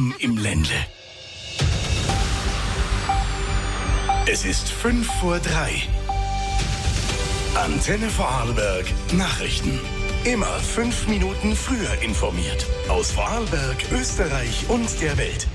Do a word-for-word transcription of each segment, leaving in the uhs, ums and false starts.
mitten im Ländle. Es ist fünf vor drei. Antenne Vorarlberg Nachrichten. Immer fünf Minuten früher informiert. Aus Vorarlberg, Österreich und der Welt.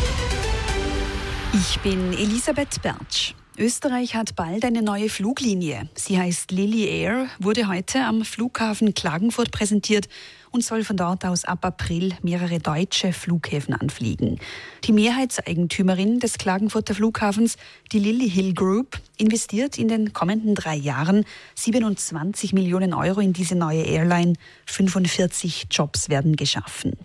Ich bin Elisabeth Bertsch. Österreich hat bald eine neue Fluglinie. Sie heißt Lily Air, wurde heute am Flughafen Klagenfurt präsentiert und soll von dort aus ab April mehrere deutsche Flughäfen anfliegen. Die Mehrheitseigentümerin des Klagenfurter Flughafens, die Lily Hill Group, investiert in den kommenden drei Jahren siebenundzwanzig Millionen Euro in diese neue Airline. fünfundvierzig Jobs werden geschaffen.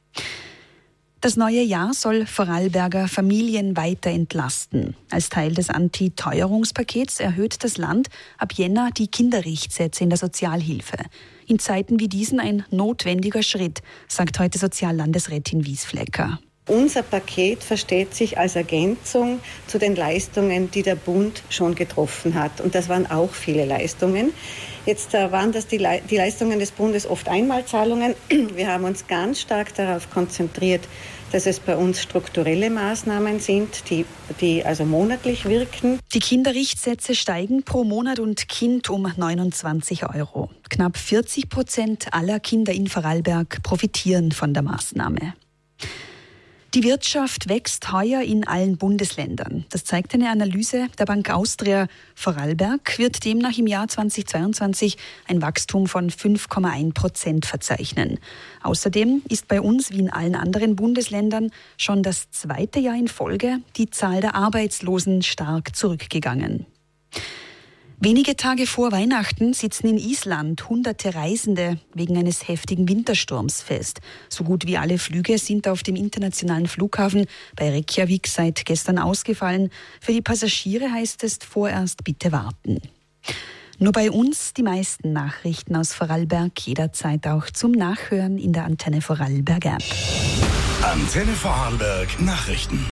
Das neue Jahr soll Vorarlberger Familien weiter entlasten. Als Teil des Anti-Teuerungspakets erhöht das Land ab Jänner die Kinderrichtsätze in der Sozialhilfe. In Zeiten wie diesen ein notwendiger Schritt, sagt heute Soziallandesrätin Wiesflecker. Unser Paket versteht sich als Ergänzung zu den Leistungen, die der Bund schon getroffen hat. Und das waren auch viele Leistungen. Jetzt äh, waren das die, Le- die Leistungen des Bundes oft Einmalzahlungen. Wir haben uns ganz stark darauf konzentriert, dass es bei uns strukturelle Maßnahmen sind, die, die also monatlich wirken. Die Kinderrichtsätze steigen pro Monat und Kind um neunundzwanzig Euro. Knapp vierzig Prozent aller Kinder in Vorarlberg profitieren von der Maßnahme. Die Wirtschaft wächst heuer in allen Bundesländern. Das zeigt eine Analyse der Bank Austria. Vorarlberg wird demnach im Jahr zweitausendzweiundzwanzig ein Wachstum von fünf Komma eins Prozent verzeichnen. Außerdem ist bei uns wie in allen anderen Bundesländern schon das zweite Jahr in Folge die Zahl der Arbeitslosen stark zurückgegangen. Wenige Tage vor Weihnachten sitzen in Island hunderte Reisende wegen eines heftigen Wintersturms fest. So gut wie alle Flüge sind auf dem internationalen Flughafen bei Reykjavik seit gestern ausgefallen. Für die Passagiere heißt es vorerst bitte warten. Nur bei uns die meisten Nachrichten aus Vorarlberg jederzeit auch zum Nachhören in der Antenne Vorarlberg App. Antenne Vorarlberg Nachrichten.